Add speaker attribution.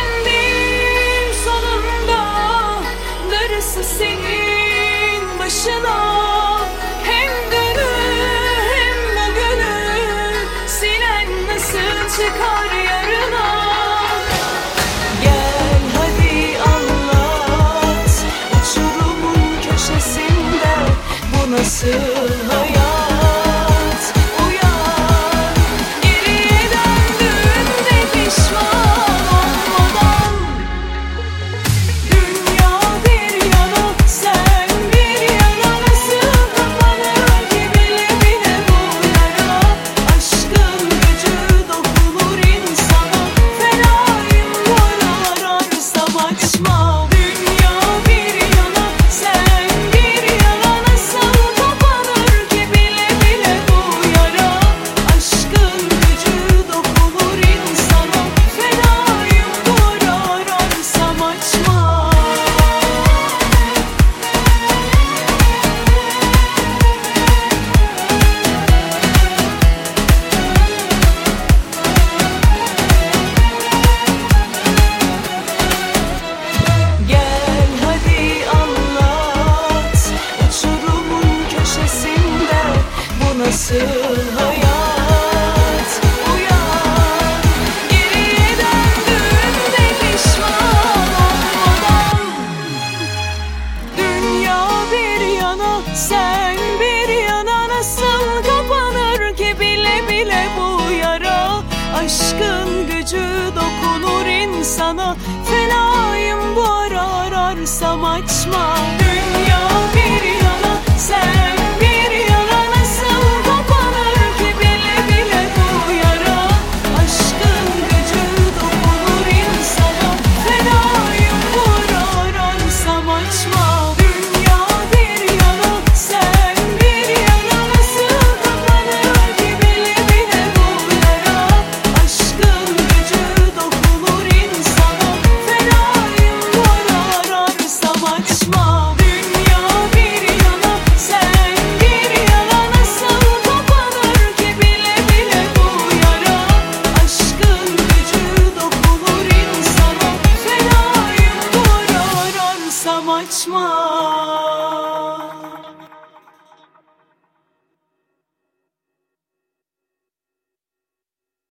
Speaker 1: eğlendim sonunda, darısı senin başına. Hem dünü hem bugünü silen nasıl çıkar yarına? Gel hadi anlat, uçurumun köşesinde bu nasıl hayat? Nasıl hayat? Uyan, geriye döndüğünde pişman olmadan. Dünya bir yana, sen bir yana, nasıl kapanır ki bile bile bu yara? Aşkın gücü dokunur insana.